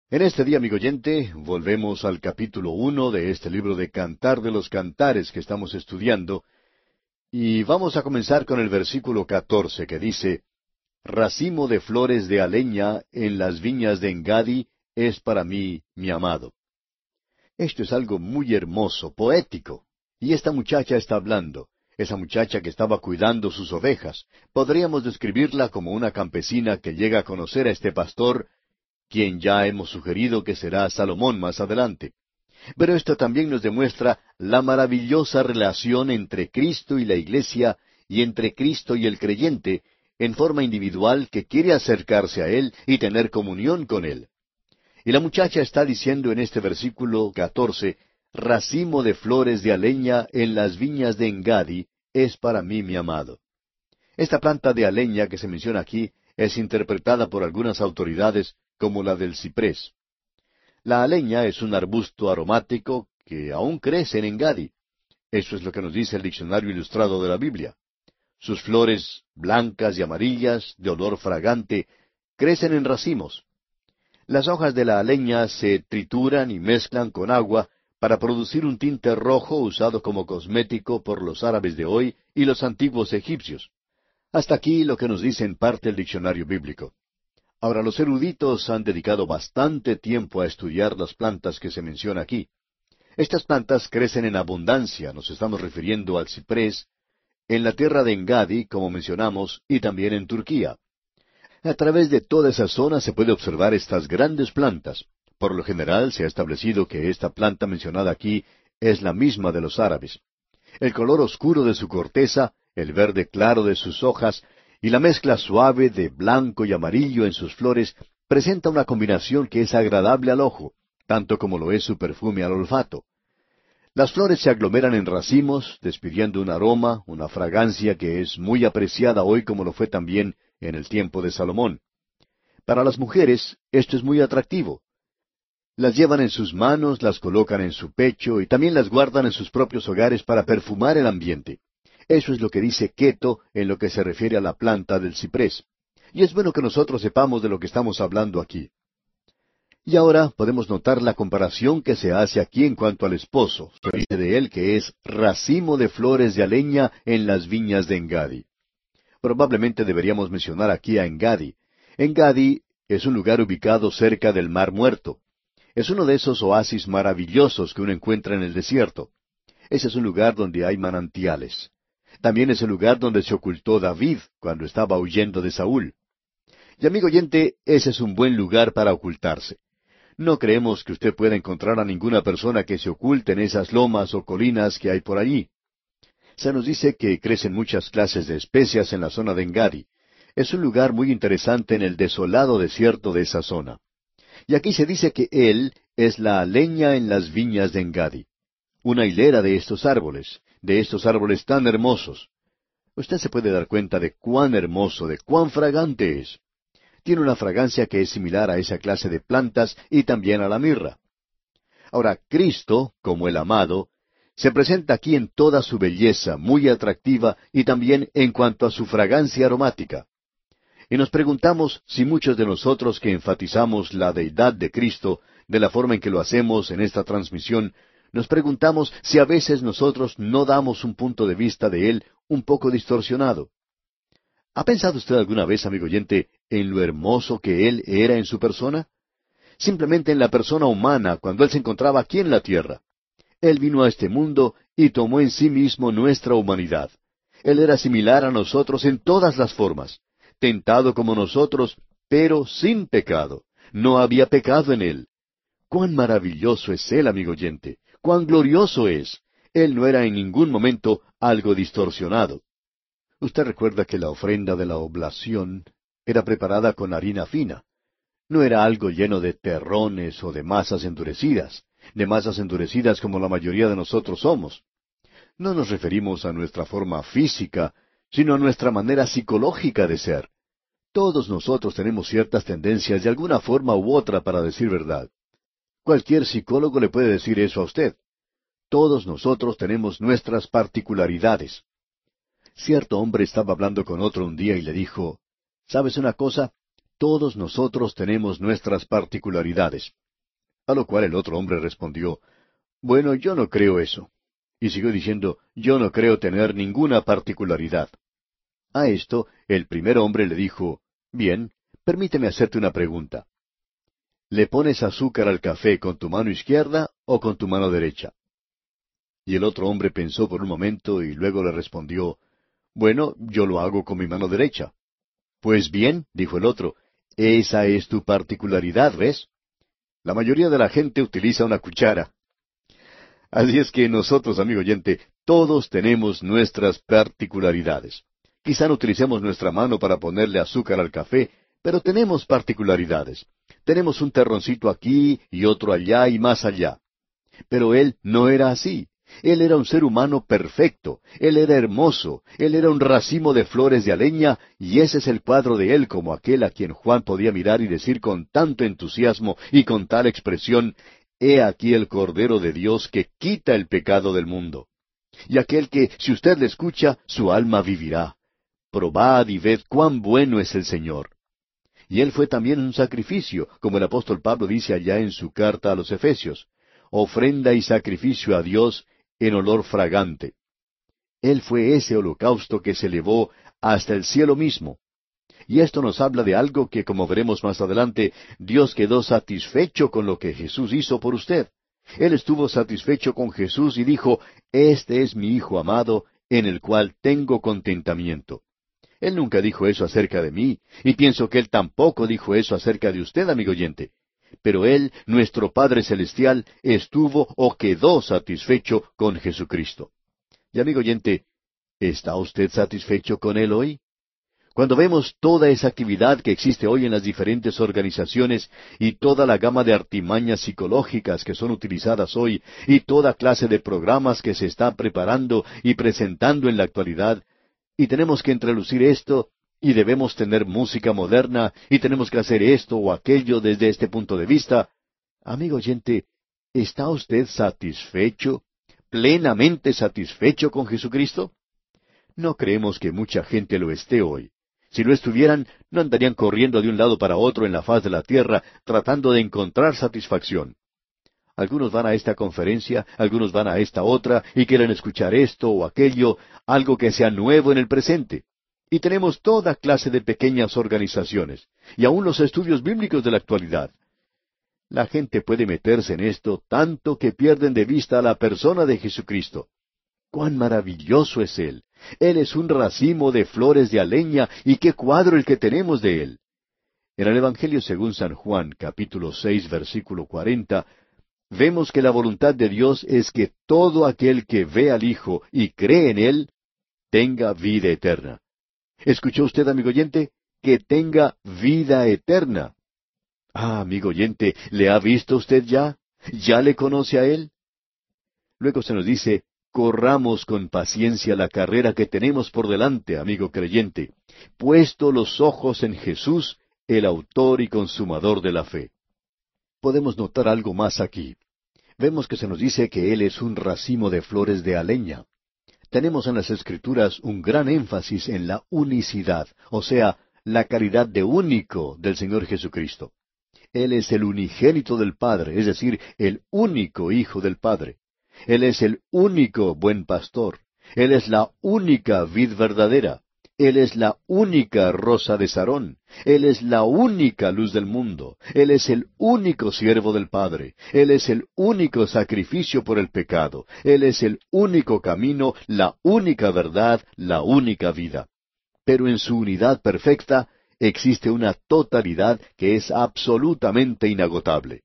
En este día, amigo oyente, volvemos al capítulo 1 de este libro de Cantar de los Cantares que estamos estudiando, y vamos a comenzar con el versículo 14 que dice, Racimo de flores de aleña en las viñas de Engadi es para mí mi amado. Esto es algo muy hermoso, poético. Y esta muchacha está hablando, esa muchacha que estaba cuidando sus ovejas. Podríamos describirla como una campesina que llega a conocer a este pastor, quien ya hemos sugerido que será Salomón más adelante. Pero esto también nos demuestra la maravillosa relación entre Cristo y la Iglesia, y entre Cristo y el creyente, en forma individual que quiere acercarse a Él y tener comunión con Él. Y la muchacha está diciendo en este versículo 14, Racimo de flores de aleña en las viñas de Engadi es para mí mi amado. Esta planta de aleña que se menciona aquí es interpretada por algunas autoridades como la del ciprés. La aleña es un arbusto aromático que aún crece en Engadi. Eso es lo que nos dice el Diccionario Ilustrado de la Biblia. Sus flores, blancas y amarillas, de olor fragante, crecen en racimos. Las hojas de la aleña se trituran y mezclan con agua para producir un tinte rojo usado como cosmético por los árabes de hoy y los antiguos egipcios. Hasta aquí lo que nos dice en parte el diccionario bíblico. Ahora, los eruditos han dedicado bastante tiempo a estudiar las plantas que se menciona aquí. Estas plantas crecen en abundancia, nos estamos refiriendo al ciprés, en la tierra de Engadi, como mencionamos, y también en Turquía. A través de toda esa zona se puede observar estas grandes plantas. Por lo general se ha establecido que esta planta mencionada aquí es la misma de los árabes. El color oscuro de su corteza, el verde claro de sus hojas y la mezcla suave de blanco y amarillo en sus flores presenta una combinación que es agradable al ojo, tanto como lo es su perfume al olfato. Las flores se aglomeran en racimos, despidiendo un aroma, una fragancia que es muy apreciada hoy como lo fue también en el tiempo de Salomón. Para las mujeres esto es muy atractivo. Las llevan en sus manos, las colocan en su pecho y también las guardan en sus propios hogares para perfumar el ambiente. Eso es lo que dice Queto en lo que se refiere a la planta del ciprés. Y es bueno que nosotros sepamos de lo que estamos hablando aquí. Y ahora podemos notar la comparación que se hace aquí en cuanto al esposo. Se dice de él que es racimo de flores de aleña en las viñas de Engadi. Probablemente deberíamos mencionar aquí a Engadi. Engadi es un lugar ubicado cerca del Mar Muerto. Es uno de esos oasis maravillosos que uno encuentra en el desierto. Ese es un lugar donde hay manantiales. También es el lugar donde se ocultó David cuando estaba huyendo de Saúl. Y amigo oyente, ese es un buen lugar para ocultarse. No creemos que usted pueda encontrar a ninguna persona que se oculte en esas lomas o colinas que hay por allí. Se nos dice que crecen muchas clases de especias en la zona de Engadi. Es un lugar muy interesante en el desolado desierto de esa zona. Y aquí se dice que él es la leña en las viñas de Engadi. Una hilera de estos árboles tan hermosos. Usted se puede dar cuenta de cuán hermoso, de cuán fragante es. Tiene una fragancia que es similar a esa clase de plantas y también a la mirra. Ahora, Cristo, como el amado, se presenta aquí en toda su belleza, muy atractiva, y también en cuanto a su fragancia aromática. Y nos preguntamos si muchos de nosotros que enfatizamos la deidad de Cristo, de la forma en que lo hacemos en esta transmisión, nos preguntamos si a veces nosotros no damos un punto de vista de Él un poco distorsionado. ¿Ha pensado usted alguna vez, amigo oyente, en lo hermoso que Él era en su persona? Simplemente en la persona humana, cuando Él se encontraba aquí en la tierra. Él vino a este mundo y tomó en sí mismo nuestra humanidad. Él era similar a nosotros en todas las formas, tentado como nosotros, pero sin pecado. No había pecado en Él. ¡Cuán maravilloso es Él, amigo oyente! ¡Cuán glorioso es! Él no era en ningún momento algo distorsionado. Usted recuerda que la ofrenda de la oblación era preparada con harina fina. No era algo lleno de terrones o de masas endurecidas como la mayoría de nosotros somos. No nos referimos a nuestra forma física, sino a nuestra manera psicológica de ser. Todos nosotros tenemos ciertas tendencias de alguna forma u otra para decir verdad. Cualquier psicólogo le puede decir eso a usted. Todos nosotros tenemos nuestras particularidades. Cierto hombre estaba hablando con otro un día y le dijo, ¿sabes una cosa? Todos nosotros tenemos nuestras particularidades. A lo cual el otro hombre respondió, bueno, yo no creo eso. Y siguió diciendo, yo no creo tener ninguna particularidad. A esto, el primer hombre le dijo, bien, permíteme hacerte una pregunta. ¿Le pones azúcar al café con tu mano izquierda o con tu mano derecha? Y el otro hombre pensó por un momento y luego le respondió, bueno, yo lo hago con mi mano derecha. Pues bien, dijo el otro, esa es tu particularidad, ¿ves? La mayoría de la gente utiliza una cuchara. Así es que nosotros, amigo oyente, todos tenemos nuestras particularidades. Quizá no utilicemos nuestra mano para ponerle azúcar al café, pero tenemos particularidades. Tenemos un terroncito aquí y otro allá y más allá. Pero él no era así. Él era un ser humano perfecto. Él era hermoso. Él era un racimo de flores de aleña, y ese es el cuadro de él como aquel a quien Juan podía mirar y decir con tanto entusiasmo y con tal expresión, «He aquí el Cordero de Dios que quita el pecado del mundo». Y aquel que, si usted le escucha, su alma vivirá. Probad y ved cuán bueno es el Señor. Y él fue también un sacrificio, como el apóstol Pablo dice allá en su carta a los Efesios, ofrenda y sacrificio a Dios en olor fragante. Él fue ese holocausto que se elevó hasta el cielo mismo. Y esto nos habla de algo que, como veremos más adelante, Dios quedó satisfecho con lo que Jesús hizo por usted. Él estuvo satisfecho con Jesús y dijo, «Este es mi Hijo amado, en el cual tengo contentamiento». Él nunca dijo eso acerca de mí, y pienso que Él tampoco dijo eso acerca de usted, amigo oyente. Pero Él, nuestro Padre Celestial, estuvo o quedó satisfecho con Jesucristo. Y amigo oyente, ¿está usted satisfecho con Él hoy? Cuando vemos toda esa actividad que existe hoy en las diferentes organizaciones y toda la gama de artimañas psicológicas que son utilizadas hoy y toda clase de programas que se está preparando y presentando en la actualidad, y tenemos que introducir esto, y debemos tener música moderna, y tenemos que hacer esto o aquello desde este punto de vista. Amigo oyente, ¿está usted satisfecho, plenamente satisfecho con Jesucristo? No creemos que mucha gente lo esté hoy. Si lo estuvieran, no andarían corriendo de un lado para otro en la faz de la tierra, tratando de encontrar satisfacción. Algunos van a esta conferencia, algunos van a esta otra, y quieren escuchar esto o aquello, algo que sea nuevo en el presente. Y tenemos toda clase de pequeñas organizaciones, y aún los estudios bíblicos de la actualidad. La gente puede meterse en esto tanto que pierden de vista a la persona de Jesucristo. ¡Cuán maravilloso es Él! Él es un racimo de flores de aleña, y qué cuadro el que tenemos de Él. En el Evangelio según San Juan, capítulo 6, versículo 40, vemos que la voluntad de Dios es que todo aquel que ve al Hijo y cree en Él, tenga vida eterna. ¿Escuchó usted, amigo oyente? Que tenga vida eterna. Ah, amigo oyente, ¿le ha visto usted ya? ¿Ya le conoce a Él? Luego se nos dice, corramos con paciencia la carrera que tenemos por delante, amigo creyente, puesto los ojos en Jesús, el autor y consumador de la fe. Podemos notar algo más aquí. Vemos que se nos dice que Él es un racimo de flores de aleña. Tenemos en las Escrituras un gran énfasis en la unicidad, o sea, la calidad de único del Señor Jesucristo. Él es el unigénito del Padre, es decir, el único Hijo del Padre. Él es el único buen pastor. Él es la única vid verdadera. Él es la única rosa de Sarón. Él es la única luz del mundo. Él es el único siervo del Padre. Él es el único sacrificio por el pecado. Él es el único camino, la única verdad, la única vida. Pero en su unidad perfecta existe una totalidad que es absolutamente inagotable.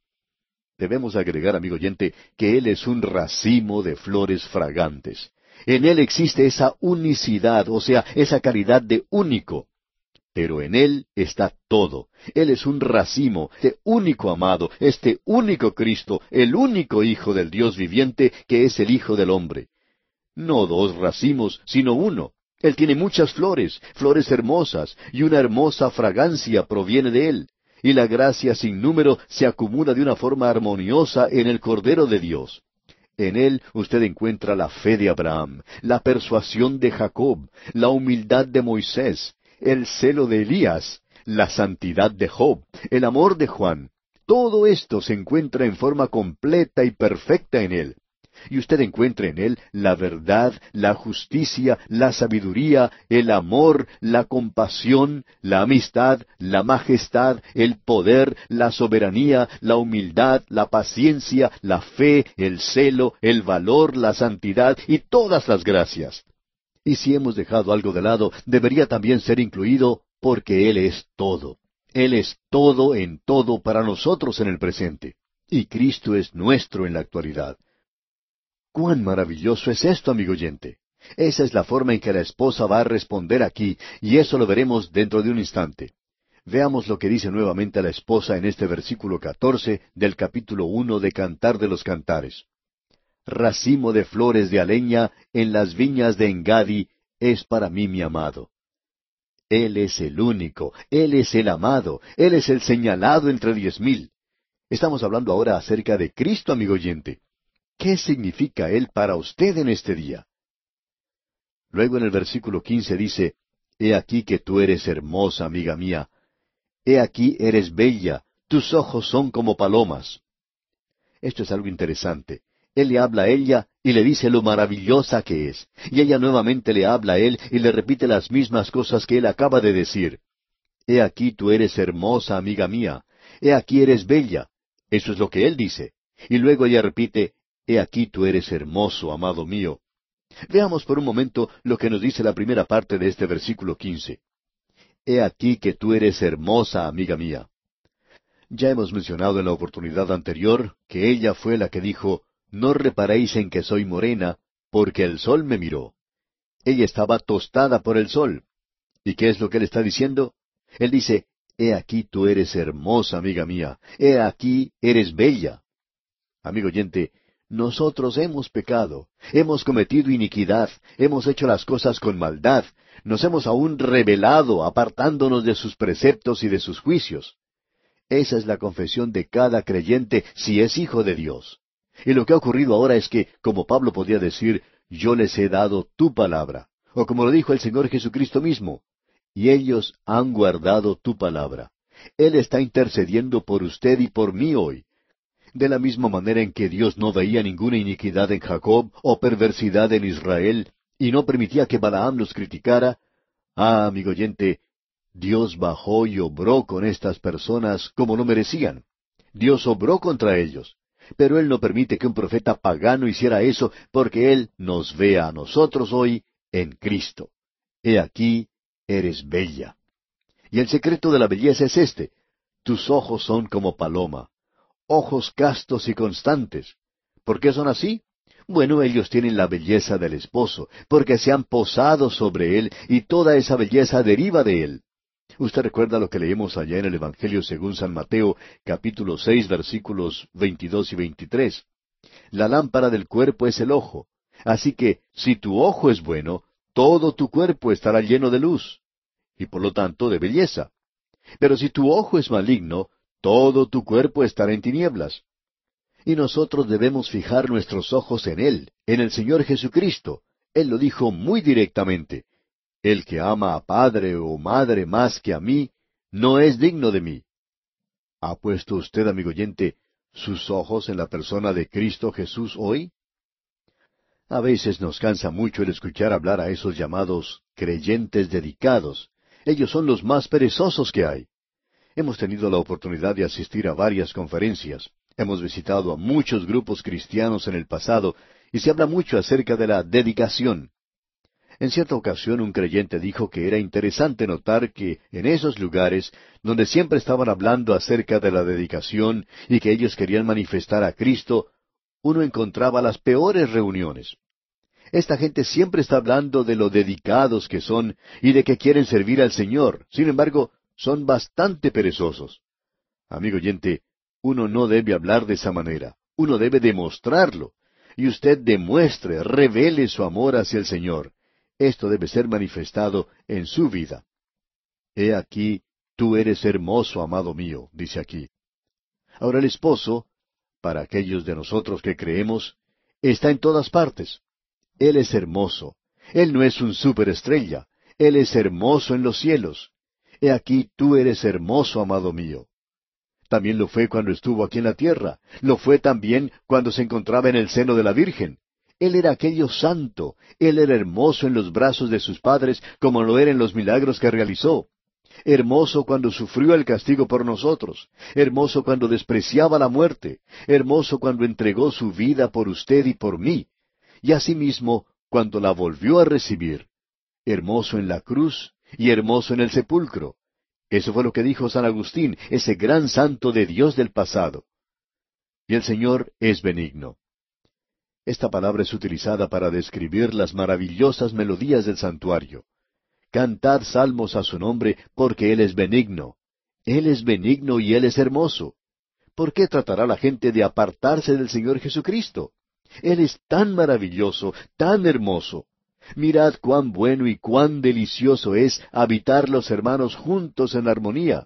Debemos agregar, amigo oyente, que Él es un racimo de flores fragantes. En Él existe esa unicidad, o sea, esa calidad de único. Pero en Él está todo. Él es un racimo, este único amado, este único Cristo, el único Hijo del Dios viviente, que es el Hijo del hombre. No dos racimos, sino uno. Él tiene muchas flores, flores hermosas, y una hermosa fragancia proviene de Él. Y la gracia sin número se acumula de una forma armoniosa en el Cordero de Dios. En Él usted encuentra la fe de Abraham, la persuasión de Jacob, la humildad de Moisés, el celo de Elías, la santidad de Job, el amor de Juan. Todo esto se encuentra en forma completa y perfecta en él. Y usted encuentra en él la verdad, la justicia, la sabiduría, el amor, la compasión, la amistad, la majestad, el poder, la soberanía, la humildad, la paciencia, la fe, el celo, el valor, la santidad y todas las gracias. Y si hemos dejado algo de lado, debería también ser incluido porque Él es todo. Él es todo en todo para nosotros en el presente. Y Cristo es nuestro en la actualidad. ¡Cuán maravilloso es esto, amigo oyente! Esa es la forma en que la esposa va a responder aquí, y eso lo veremos dentro de un instante. Veamos lo que dice nuevamente la esposa en este versículo 14 del capítulo 1 de Cantar de los Cantares. Racimo de flores de aleña en las viñas de Engadi es para mí mi amado. Él es el único, Él es el amado, Él es el señalado entre 10,000. Estamos hablando ahora acerca de Cristo, amigo oyente. ¿Qué significa Él para usted en este día? Luego en el versículo 15 dice, He aquí que tú eres hermosa, amiga mía. He aquí eres bella, tus ojos son como palomas. Esto es algo interesante. Él le habla a ella y le dice lo maravillosa que es. Y ella nuevamente le habla a él y le repite las mismas cosas que él acaba de decir. He aquí tú eres hermosa, amiga mía. He aquí eres bella. Eso es lo que él dice. Y luego ella repite, He aquí tú eres hermoso, amado mío. Veamos por un momento lo que nos dice la primera parte de este versículo 15. He aquí que tú eres hermosa, amiga mía. Ya hemos mencionado en la oportunidad anterior que ella fue la que dijo, No reparéis en que soy morena, porque el sol me miró. Ella estaba tostada por el sol. ¿Y qué es lo que él está diciendo? Él dice, He aquí tú eres hermosa, amiga mía. He aquí eres bella. Amigo oyente, nosotros hemos pecado, hemos cometido iniquidad, hemos hecho las cosas con maldad, nos hemos aún rebelado, apartándonos de sus preceptos y de sus juicios. Esa es la confesión de cada creyente si es hijo de Dios. Y lo que ha ocurrido ahora es que, como Pablo podía decir, yo les he dado tu palabra, o como lo dijo el Señor Jesucristo mismo, y ellos han guardado tu palabra. Él está intercediendo por usted y por mí hoy. De la misma manera en que Dios no veía ninguna iniquidad en Jacob o perversidad en Israel, y no permitía que Balaam los criticara, amigo oyente, Dios bajó y obró con estas personas como no merecían. Dios obró contra ellos. Pero Él no permite que un profeta pagano hiciera eso, porque Él nos ve a nosotros hoy en Cristo. He aquí, eres bella. Y el secreto de la belleza es este. Tus ojos son como paloma. Ojos castos y constantes. ¿Por qué son así? Bueno, ellos tienen la belleza del esposo, porque se han posado sobre él y toda esa belleza deriva de él. Usted recuerda lo que leemos allá en el Evangelio según San Mateo, capítulo 6, versículos 22 y 23. La lámpara del cuerpo es el ojo. Así que, si tu ojo es bueno, todo tu cuerpo estará lleno de luz, y por lo tanto de belleza. Pero si tu ojo es maligno, todo tu cuerpo estará en tinieblas. Y nosotros debemos fijar nuestros ojos en Él, en el Señor Jesucristo. Él lo dijo muy directamente. El que ama a padre o madre más que a mí, no es digno de mí. ¿Ha puesto usted, amigo oyente, sus ojos en la persona de Cristo Jesús hoy? A veces nos cansa mucho el escuchar hablar a esos llamados creyentes dedicados. Ellos son los más perezosos que hay. Hemos tenido la oportunidad de asistir a varias conferencias. Hemos visitado a muchos grupos cristianos en el pasado y se habla mucho acerca de la dedicación. En cierta ocasión un creyente dijo que era interesante notar que en esos lugares, donde siempre estaban hablando acerca de la dedicación y que ellos querían manifestar a Cristo, uno encontraba las peores reuniones. Esta gente siempre está hablando de lo dedicados que son y de que quieren servir al Señor. Sin embargo, son bastante perezosos. Amigo oyente, uno no debe hablar de esa manera. Uno debe demostrarlo. Y usted demuestre, revele su amor hacia el Señor. Esto debe ser manifestado en su vida. He aquí, tú eres hermoso, amado mío, dice aquí. Ahora el esposo, para aquellos de nosotros que creemos, está en todas partes. Él es hermoso. Él no es un superestrella. Él es hermoso en los cielos. He aquí tú eres hermoso, amado mío. También lo fue cuando estuvo aquí en la tierra. Lo fue también cuando se encontraba en el seno de la Virgen. Él era aquello santo. Él era hermoso en los brazos de sus padres, como lo era en los milagros que realizó. Hermoso cuando sufrió el castigo por nosotros. Hermoso cuando despreciaba la muerte. Hermoso cuando entregó su vida por usted y por mí. Y asimismo, cuando la volvió a recibir. Hermoso en la cruz y hermoso en el sepulcro. Eso fue lo que dijo San Agustín, ese gran santo de Dios del pasado. Y el Señor es benigno. Esta palabra es utilizada para describir las maravillosas melodías del santuario. Cantad salmos a su nombre, porque Él es benigno. Él es benigno y Él es hermoso. ¿Por qué tratará la gente de apartarse del Señor Jesucristo? Él es tan maravilloso, tan hermoso. Mirad cuán bueno y cuán delicioso es habitar los hermanos juntos en armonía.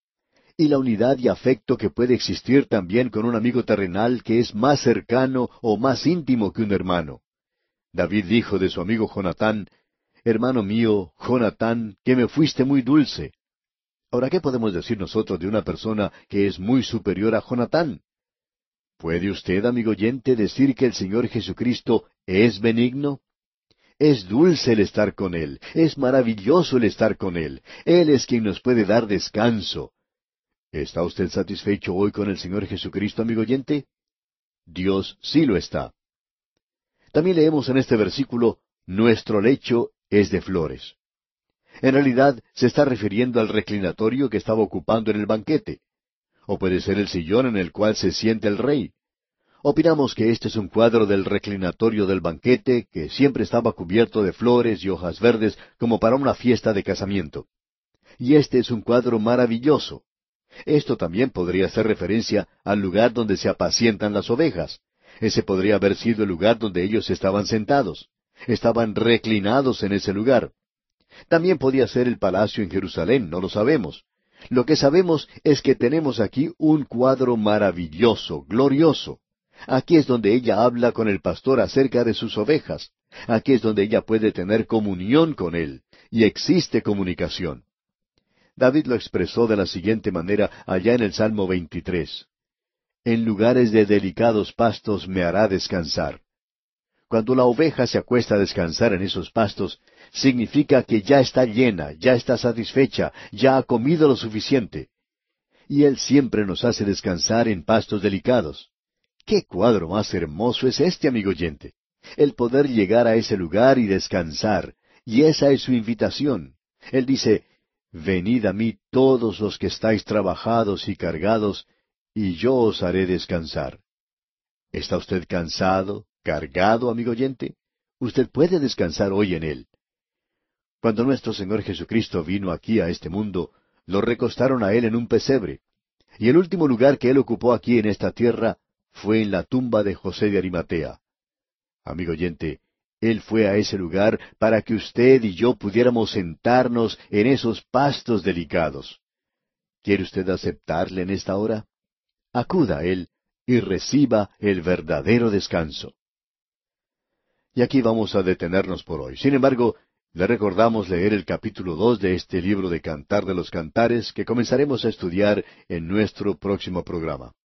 Y la unidad y afecto que puede existir también con un amigo terrenal que es más cercano o más íntimo que un hermano. David dijo de su amigo Jonatán: Hermano mío, Jonatán, que me fuiste muy dulce. Ahora, ¿qué podemos decir nosotros de una persona que es muy superior a Jonatán? ¿Puede usted, amigo oyente, decir que el Señor Jesucristo es benigno? Es dulce el estar con Él, es maravilloso el estar con Él. Él es quien nos puede dar descanso. ¿Está usted satisfecho hoy con el Señor Jesucristo, amigo oyente? Dios sí lo está. También leemos en este versículo: Nuestro lecho es de flores. En realidad se está refiriendo al reclinatorio que estaba ocupando en el banquete. O puede ser el sillón en el cual se sienta el rey. Opinamos que este es un cuadro del reclinatorio del banquete, que siempre estaba cubierto de flores y hojas verdes como para una fiesta de casamiento. Y este es un cuadro maravilloso. Esto también podría hacer referencia al lugar donde se apacientan las ovejas. Ese podría haber sido el lugar donde ellos estaban sentados. Estaban reclinados en ese lugar. También podía ser el palacio en Jerusalén, no lo sabemos. Lo que sabemos es que tenemos aquí un cuadro maravilloso, glorioso. Aquí es donde ella habla con el pastor acerca de sus ovejas. Aquí es donde ella puede tener comunión con él. Y existe comunicación. David lo expresó de la siguiente manera allá en el Salmo 23. En lugares de delicados pastos me hará descansar. Cuando la oveja se acuesta a descansar en esos pastos, significa que ya está llena, ya está satisfecha, ya ha comido lo suficiente. Y Él siempre nos hace descansar en pastos delicados. ¿Qué cuadro más hermoso es este, amigo oyente? El poder llegar a ese lugar y descansar, y esa es su invitación. Él dice: Venid a mí todos los que estáis trabajados y cargados, y yo os haré descansar. ¿Está usted cansado, cargado, amigo oyente? Usted puede descansar hoy en Él. Cuando nuestro Señor Jesucristo vino aquí a este mundo, lo recostaron a Él en un pesebre. Y el último lugar que Él ocupó aquí en esta tierra fue en la tumba de José de Arimatea. Amigo oyente, Él fue a ese lugar para que usted y yo pudiéramos sentarnos en esos pastos delicados. ¿Quiere usted aceptarle en esta hora? Acuda a Él y reciba el verdadero descanso. Y aquí vamos a detenernos por hoy. Sin embargo, le recordamos leer el capítulo 2 de este libro de Cantar de los Cantares que comenzaremos a estudiar en nuestro próximo programa.